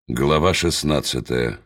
Глава 16.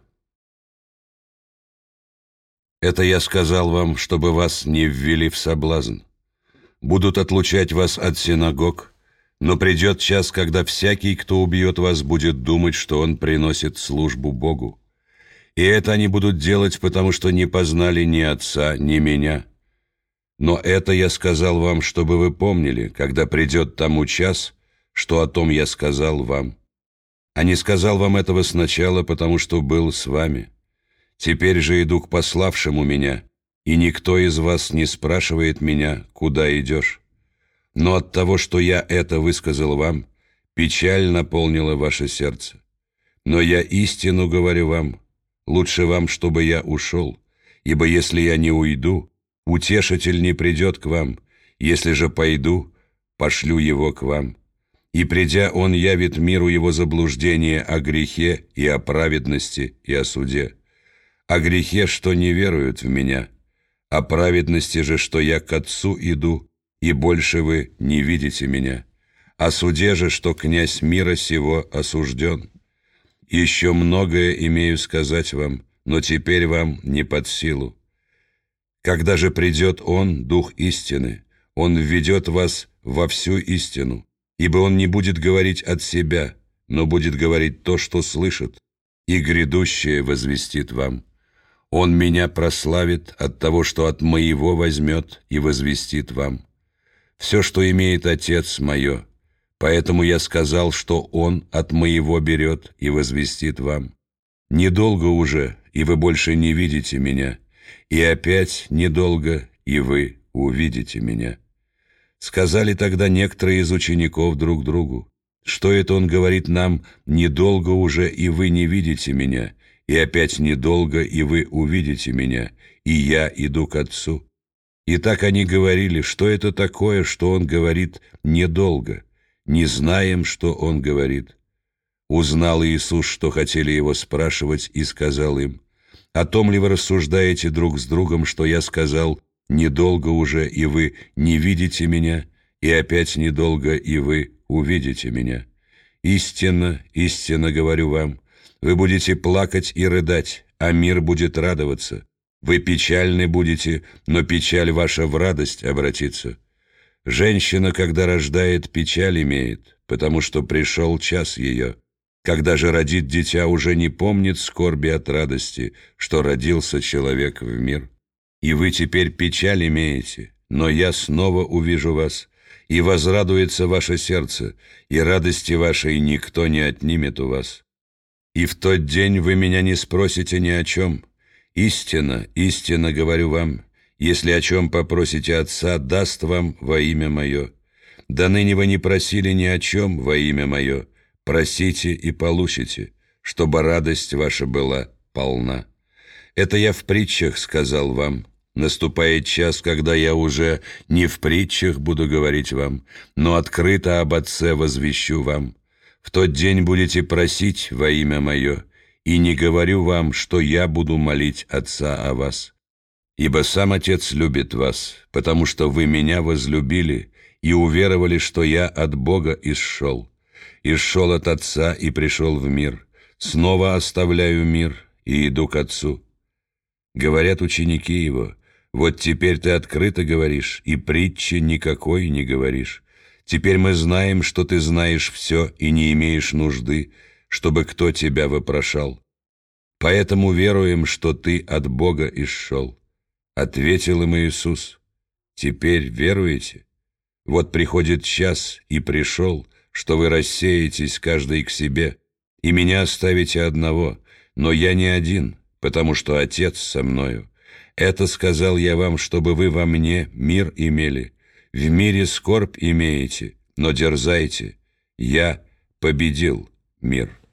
Это я сказал вам, чтобы вас не ввели в соблазн. Будут отлучать вас от синагог, но придет час, когда всякий, кто убьет вас, будет думать, что он приносит службу Богу. И это они будут делать, потому что не познали ни Отца, ни Меня. Но это я сказал вам, чтобы вы помнили, когда придет тому час, что о том я сказал вам. А не сказал вам этого сначала, потому что был с вами. Теперь же иду к пославшему меня, и никто из вас не спрашивает меня, куда идешь. Но от того, что я это высказал вам, печаль наполнила ваше сердце. Но я истину говорю вам, лучше вам, чтобы я ушел, ибо если я не уйду, утешитель не придет к вам, если же пойду, пошлю его к вам. И придя, он явит миру его заблуждение о грехе и о праведности и о суде. О грехе, что не веруют в меня, о праведности же, что я к Отцу иду, и больше вы не видите меня, о суде же, что князь мира сего осужден. Еще многое имею сказать вам, но теперь вам не под силу. Когда же придет Он, Дух истины, Он введет вас во всю истину, ибо Он не будет говорить от себя, но будет говорить то, что слышит, и грядущее возвестит вам. Он меня прославит от того, что от моего возьмет и возвестит вам. Все, что имеет Отец мое, поэтому я сказал, что Он от моего берет и возвестит вам. Недолго уже, и вы больше не видите меня, и опять недолго, и вы увидите меня». Сказали тогда некоторые из учеников друг другу: «Что это он говорит нам: недолго уже, и вы не видите меня, и опять недолго, и вы увидите меня, и я иду к Отцу?» И так они говорили: «Что это такое, что он говорит недолго? Не знаем, что он говорит». Узнал Иисус, что хотели его спрашивать, и сказал им: «О том ли вы рассуждаете друг с другом, что я сказал: недолго уже, и вы не видите меня, и опять недолго, и вы увидите меня? Истинно, истинно говорю вам, вы будете плакать и рыдать, а мир будет радоваться. Вы печальны будете, но печаль ваша в радость обратится. Женщина, когда рождает, печаль имеет, потому что пришел час ее. Когда же родит дитя, уже не помнит скорби от радости, что родился человек в мир. И вы теперь печаль имеете, но я снова увижу вас, и возрадуется ваше сердце, и радости вашей никто не отнимет у вас. И в тот день вы меня не спросите ни о чем. Истинно, истинно говорю вам, если о чем попросите Отца, даст вам во имя Мое. Да ныне вы не просили ни о чем во имя Мое, просите и получите, чтобы радость ваша была полна. Это я в притчах сказал вам. Наступает час, когда я уже не в притчах буду говорить вам, но открыто об Отце возвещу вам. В тот день будете просить во имя Мое, и не говорю вам, что я буду молить Отца о вас. Ибо сам Отец любит вас, потому что вы Меня возлюбили и уверовали, что я от Бога исшел. Исшел от Отца и пришел в мир. Снова оставляю мир и иду к Отцу». Говорят ученики Его: «Вот теперь ты открыто говоришь, и притчи никакой не говоришь. Теперь мы знаем, что ты знаешь все и не имеешь нужды, чтобы кто тебя вопрошал. Поэтому веруем, что ты от Бога исшел». Ответил им Иисус: «Теперь веруете? Вот приходит час, и пришел, что вы рассеетесь каждый к себе, и Меня оставите одного, но я не один, потому что Отец со мною. Это сказал я вам, чтобы вы во Мне мир имели. В мире скорбь имеете, но дерзайте, я победил мир».